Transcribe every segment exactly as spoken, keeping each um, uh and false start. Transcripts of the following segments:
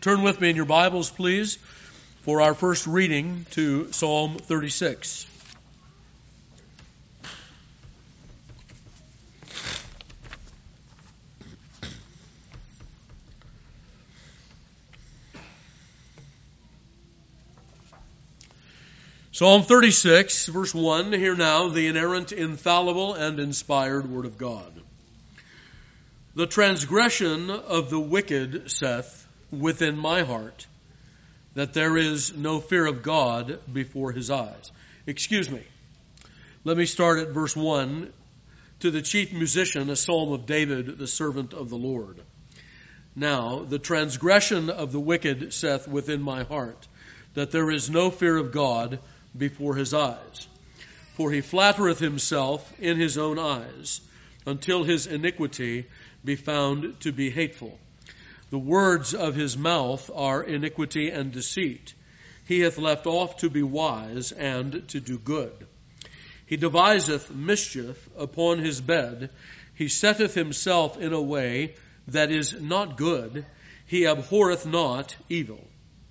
Turn with me in your Bibles, please, for our first reading to Psalm thirty-six. Psalm thirty-six, verse one, hear now the inerrant, infallible, and inspired Word of God. The transgression of the wicked saith within my heart, that there is no fear of God before his eyes. Excuse me. Let me start at verse one. To the chief musician, a psalm of David, the servant of the Lord. Now, the transgression of the wicked saith within my heart, that there is no fear of God before his eyes. For he flattereth himself in his own eyes, until his iniquity be found to be hateful. The words of his mouth are iniquity and deceit. He hath left off to be wise and to do good. He deviseth mischief upon his bed. He setteth himself in a way that is not good. He abhorreth not evil.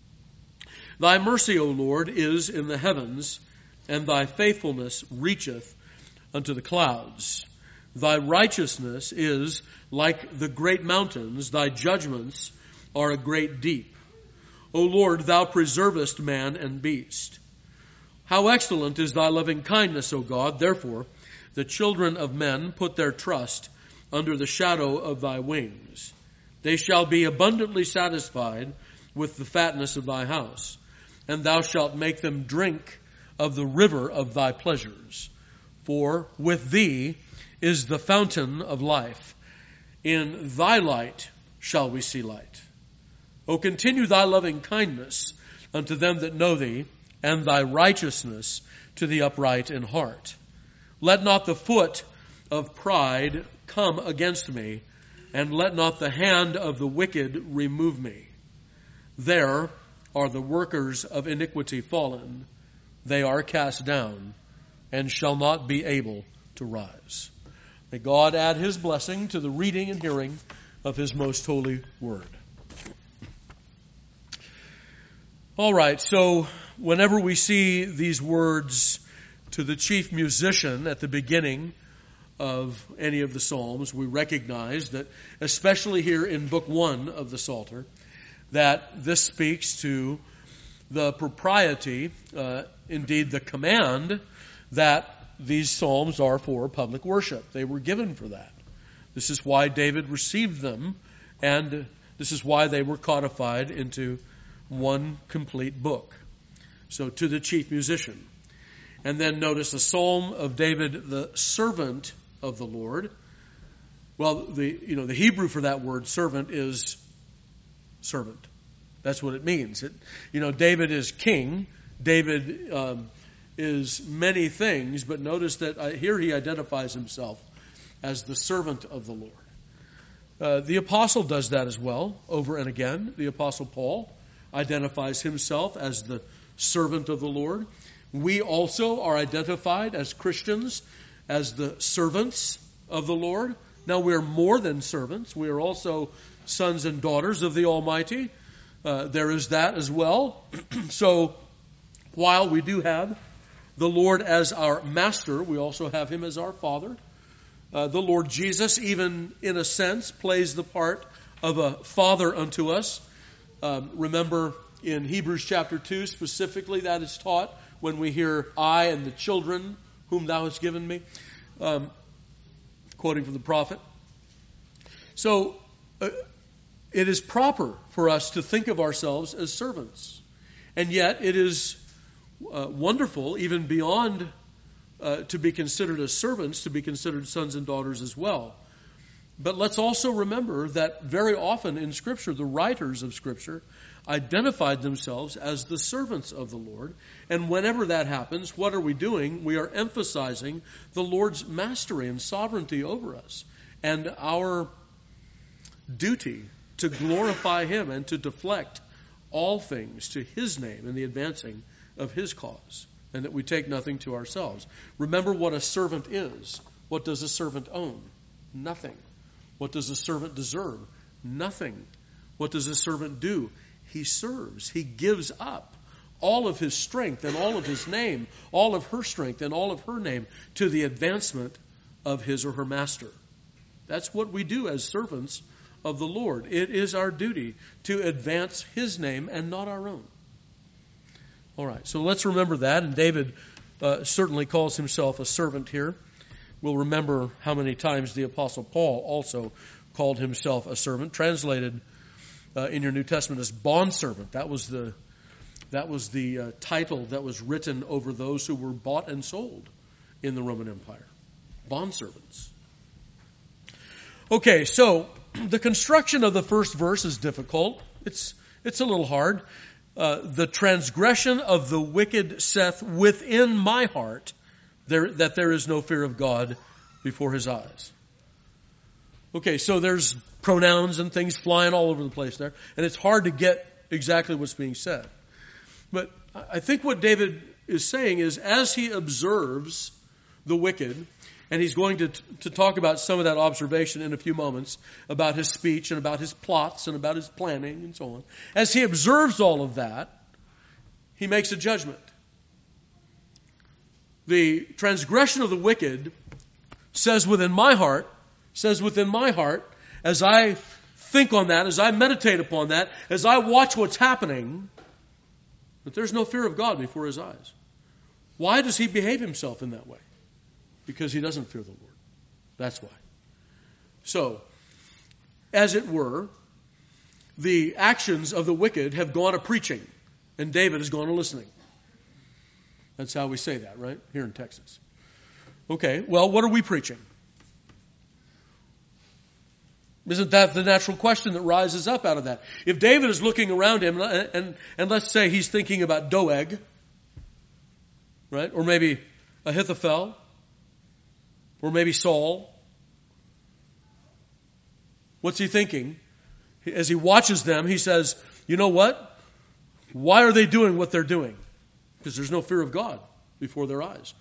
Thy mercy, O Lord, is in the heavens, and thy faithfulness reacheth unto the clouds. Thy righteousness is like the great mountains, thy judgments are a great deep. O Lord, thou preservest man and beast. How excellent is thy loving kindness, O God! Therefore, the children of men put their trust under the shadow of thy wings. They shall be abundantly satisfied with the fatness of thy house, and thou shalt make them drink of the river of thy pleasures. For with thee is the fountain of life. In thy light shall we see light. O continue thy loving kindness unto them that know thee, and thy righteousness to the upright in heart. Let not the foot of pride come against me, and let not the hand of the wicked remove me. There are the workers of iniquity fallen. They are cast down, and shall not be able to rise. May God add his blessing to the reading and hearing of his most holy word. All right, so whenever we see these words to the chief musician at the beginning of any of the Psalms, we recognize that, especially here in Book One of the Psalter, that this speaks to the propriety, uh, indeed the command, that these psalms are for public worship. They were given for that. This is why David received them, and this is why they were codified into one complete book. So to the chief musician. And then notice the psalm of David, the servant of the Lord. Well, the you know the Hebrew for that word servant is servant. That's what it means. It, you know, David is king. David um, is many things, but notice that uh, here he identifies himself as the servant of the Lord. Uh, the apostle does that as well, over and again. The apostle Paul identifies himself as the servant of the Lord. We also are identified as Christians as the servants of the Lord. Now, we're more than servants. We are also sons and daughters of the Almighty. Uh, there is that as well. So, while we do have the Lord as our master, we also have him as our father. Uh, the Lord Jesus, even in a sense, plays the part of a father unto us. Um, remember in Hebrews chapter two, specifically, that is taught when we hear, I and the children whom thou hast given me. Um, quoting from the prophet. So, uh, it is proper for us to think of ourselves as servants. And yet it is uh, wonderful, even beyond uh, to be considered as servants, to be considered sons and daughters as well. But let's also remember that very often in Scripture, the writers of Scripture identified themselves as the servants of the Lord. And whenever that happens, what are we doing? We are emphasizing the Lord's mastery and sovereignty over us, and our duty to glorify him and to deflect all things to his name in the advancing of his cause, and that we take nothing to ourselves. Remember what a servant is. What does a servant own? Nothing. What does a servant deserve? Nothing. What does a servant do? he serves. He gives up all of his strength and all of his name, all of her strength and all of her name to the advancement of his or her master. That's what we do as servants of the Lord. It is our duty to advance his name and not our own. All right, so let's remember that. And David uh, certainly calls himself a servant here. We'll remember how many times the Apostle Paul also called himself a servant, translated uh, in your New Testament as bondservant. That was the that was the uh, title that was written over those who were bought and sold in the Roman Empire. Bondservants. Okay, so the construction of the first verse is difficult. It's it's a little hard. Uh, the transgression of the wicked saith within my heart there, that there is no fear of God before his eyes. Okay, so there's pronouns and things flying all over the place there, and it's hard to get exactly what's being said. But I think what David is saying is, as he observes the wicked, and he's going to, to talk about some of that observation in a few moments, about his speech and about his plots and about his planning and so on. As he observes all of that, he makes a judgment. The transgression of the wicked says within my heart, says within my heart, as I think on that, as I meditate upon that, as I watch what's happening, that there's no fear of God before his eyes. Why does he behave himself in that way? Because he doesn't fear the Lord. That's why. So, as it were, the actions of the wicked have gone a preaching, and David has gone a listening. That's how we say that, right? Here in Texas. Okay, well, what are we preaching? Isn't that the natural question that rises up out of that? If David is looking around him, and, and, and let's say he's thinking about Doeg, right? Or maybe Ahithophel, or maybe Saul. What's he thinking? As he watches them, he says, you know what? Why are they doing what they're doing? Because there's no fear of God before their eyes.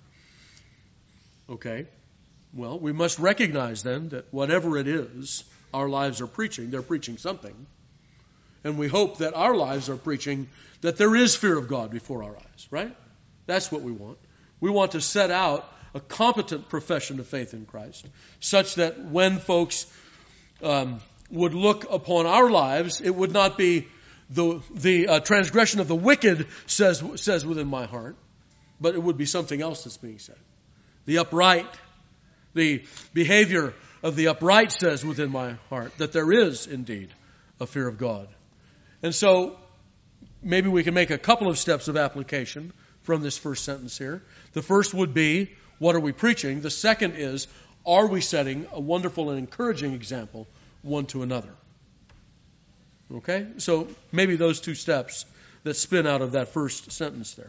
Okay. Well, we must recognize then that whatever it is our lives are preaching, they're preaching something. And we hope that our lives are preaching that there is fear of God before our eyes, right? That's what we want. We want to set out a competent profession of faith in Christ, such that when folks um, would look upon our lives, it would not be the the uh, transgression of the wicked says says within my heart, but it would be something else that's being said. The upright, the behavior of the upright says within my heart that there is indeed a fear of God. And so maybe we can make a couple of steps of application from this first sentence here. The first would be, what are we preaching? The second is, are we setting a wonderful and encouraging example one to another? Okay? So maybe those two steps that spin out of that first sentence there.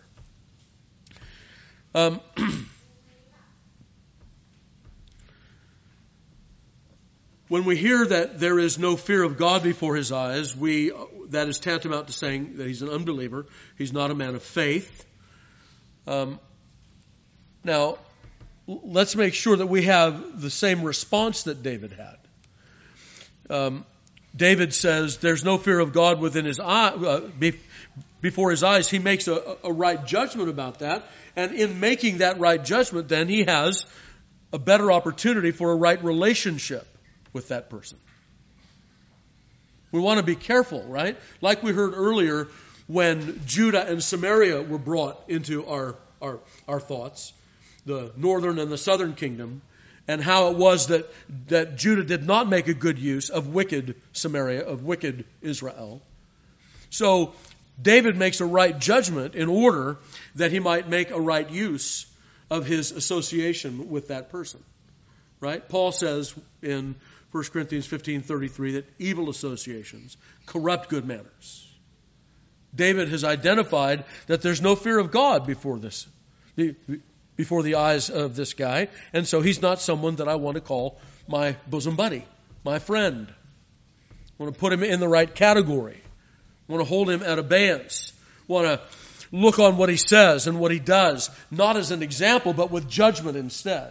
Um, when we hear that there is no fear of God before his eyes, we that is tantamount to saying that he's an unbeliever. He's not a man of faith. Um, now, let's make sure that we have the same response that David had. Um, David says there's no fear of God within his eye, uh, be, before his eyes. He makes a, a right judgment about that. And in making that right judgment, then he has a better opportunity for a right relationship with that person. We want to be careful, right? Like we heard earlier when Judah and Samaria were brought into our, our, our thoughts, the northern and the southern kingdom, and how it was that, that Judah did not make a good use of wicked Samaria, of wicked Israel. So David makes a right judgment in order that he might make a right use of his association with that person. Right? Paul says in First Corinthians fifteen thirty-three that evil associations corrupt good manners. David has identified that there's no fear of God before this, before the eyes of this guy, and so he's not someone that I want to call my bosom buddy, my friend. I want to put him in the right category. I want to hold him at abeyance. I want to look on what he says and what he does, not as an example, but with judgment instead.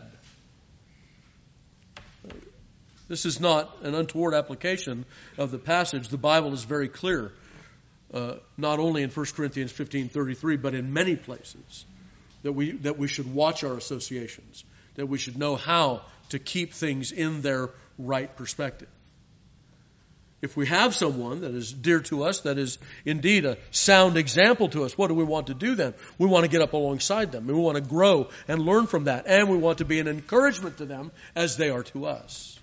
This is not an untoward application of the passage. The Bible is very clear uh, not only in First Corinthians fifteen thirty-three, but in many places, that we that we should watch our associations, that we should know how to keep things in their right perspective. If we have someone that is dear to us, that is indeed a sound example to us, what do we want to do then? We want to get up alongside them. We want to grow and learn from that. And we want to be an encouragement to them as they are to us.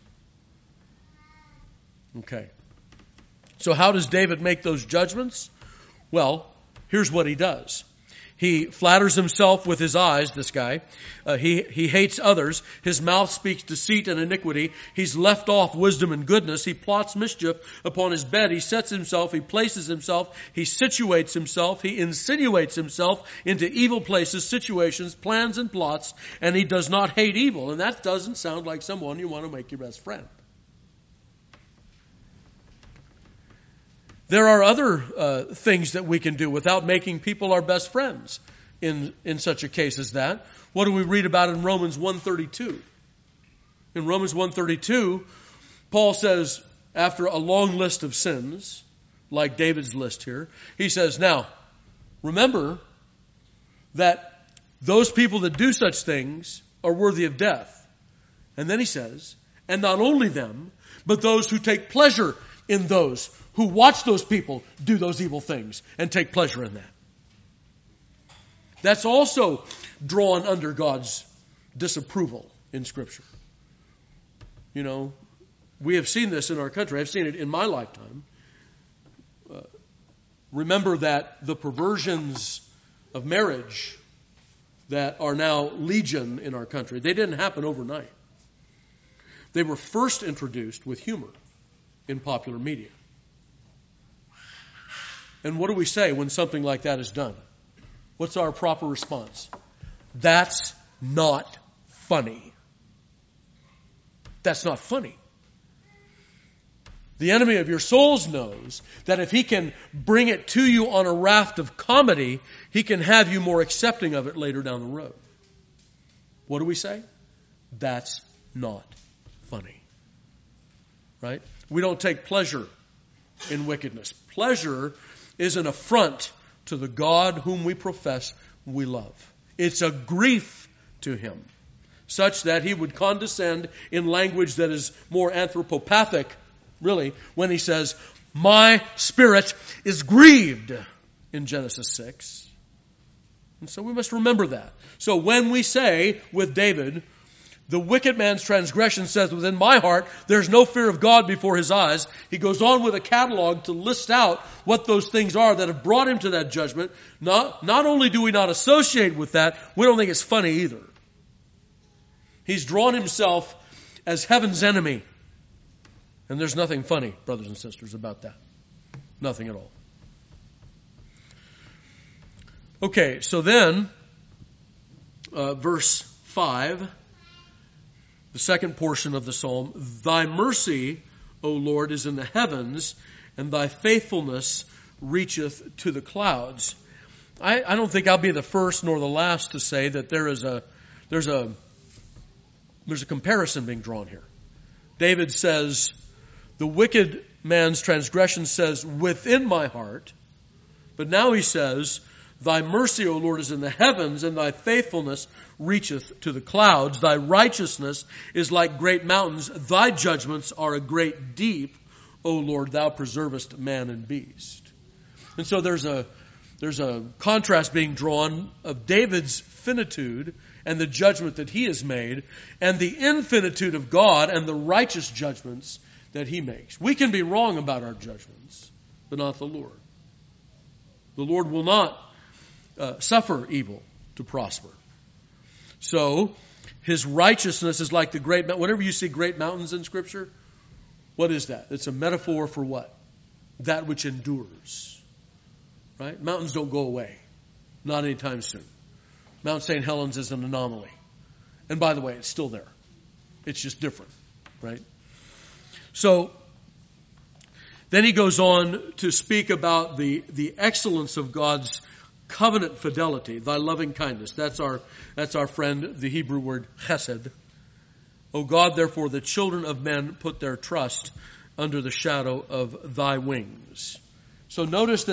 Okay. So how does David make those judgments? Well, here's what he does. He flatters himself with his eyes, this guy. Uh, he, he hates others. His mouth speaks deceit and iniquity. He's left off wisdom and goodness. He plots mischief upon his bed. He sets himself. He places himself. He situates himself. He insinuates himself into evil places, situations, plans, and plots. And he does not hate evil. And that doesn't sound like someone you want to make your best friend. There are other uh, things that we can do without making people our best friends in, in such a case as that. What do we read about in Romans one thirty-two? In Romans one thirty-two, Paul says, after a long list of sins, like David's list here, he says, now, remember that those people that do such things are worthy of death. And then he says, and not only them, but those who take pleasure in those who watch those people do those evil things and take pleasure in that. That's also drawn under God's disapproval in Scripture. You know, we have seen this in our country. I've seen it in my lifetime. Uh, remember that the perversions of marriage that are now legion in our country, they didn't happen overnight. They were first introduced with humor in popular media. And what do we say when something like that is done? What's our proper response? That's not funny. That's not funny. The enemy of your souls knows that if he can bring it to you on a raft of comedy, he can have you more accepting of it later down the road. What do we say? That's not funny. Right? We don't take pleasure in wickedness. Pleasure is an affront to the God whom we profess we love. It's a grief to him, such that he would condescend in language that is more anthropopathic, really, when he says, my spirit is grieved in Genesis six. And so we must remember that. So when we say with David, the wicked man's transgression says within my heart, there's no fear of God before his eyes. He goes on with a catalog to list out what those things are that have brought him to that judgment. Not, not only do we not associate with that, we don't think it's funny either. He's drawn himself as heaven's enemy. And there's nothing funny, brothers and sisters, about that. Nothing at all. Okay, so then, uh, verse five. The second portion of the psalm, thy mercy, O Lord, is in the heavens, and thy faithfulness reacheth to the clouds. I, I don't think I'll be the first nor the last to say that there is a there's a there's a comparison being drawn here. David says, the wicked man's transgression says, within my heart. But now he says, thy mercy, O Lord, is in the heavens, and thy faithfulness reacheth to the clouds. Thy righteousness is like great mountains. Thy judgments are a great deep. O Lord, thou preservest man and beast. And so there's a there's a contrast being drawn of David's finitude and the judgment that he has made, and the infinitude of God and the righteous judgments that he makes. We can be wrong about our judgments, but not the Lord. The Lord will not Uh, suffer evil to prosper. So, his righteousness is like the great mountain. Whenever you see great mountains in Scripture, what is that? It's a metaphor for what? That which endures. Right? Mountains don't go away. Not anytime soon. Mount Saint Helens is an anomaly. And by the way, it's still there. It's just different. Right? So, then he goes on to speak about the, the excellence of God's covenant fidelity, thy loving kindness. That's our, that's our friend, the Hebrew word chesed. O God, therefore, the children of men put their trust under the shadow of thy wings. So notice that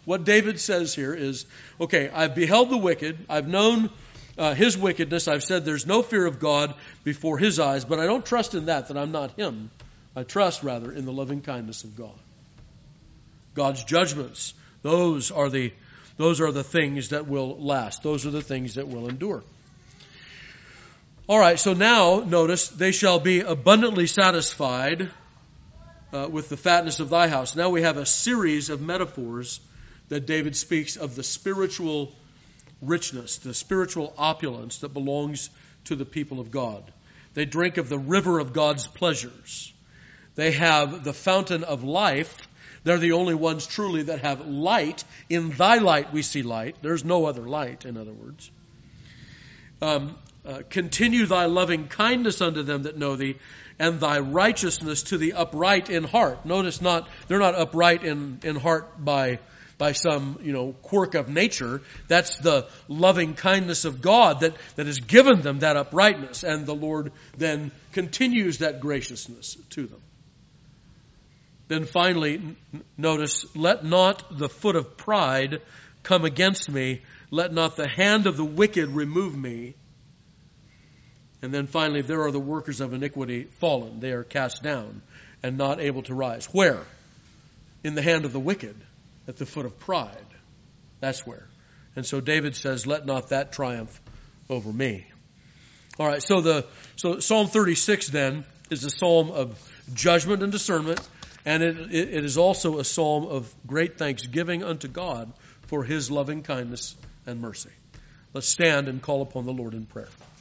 What David says here is, okay, I've beheld the wicked, I've known uh, his wickedness, I've said there's no fear of God before his eyes, but I don't trust in that, that I'm not him. I trust, rather, in the loving kindness of God. God's judgments, those are the those are the things that will last. Those are the things that will endure. All right, so now, notice, they shall be abundantly satisfied uh, with the fatness of thy house. Now we have a series of metaphors that David speaks of the spiritual richness, the spiritual opulence that belongs to the people of God. They drink of the river of God's pleasures. They have the fountain of life. They're the only ones truly that have light. In thy light we see light. There's no other light, in other words. Um, uh, continue thy loving kindness unto them that know thee, and thy righteousness to the upright in heart. Notice not, they're not upright in, in heart by, by some, you know, quirk of nature. That's the loving kindness of God that, that has given them that uprightness. And the Lord then continues that graciousness to them. Then finally, notice, let not the foot of pride come against me. Let not the hand of the wicked remove me. And then finally, there are the workers of iniquity fallen. They are cast down and not able to rise. Where? In the hand of the wicked, at the foot of pride. That's where. And so David says, let not that triumph over me. All right, so the so Psalm thirty-six then is a psalm of judgment and discernment. And it, it, it is also a psalm of great thanksgiving unto God for his loving kindness and mercy. Let's stand and call upon the Lord in prayer.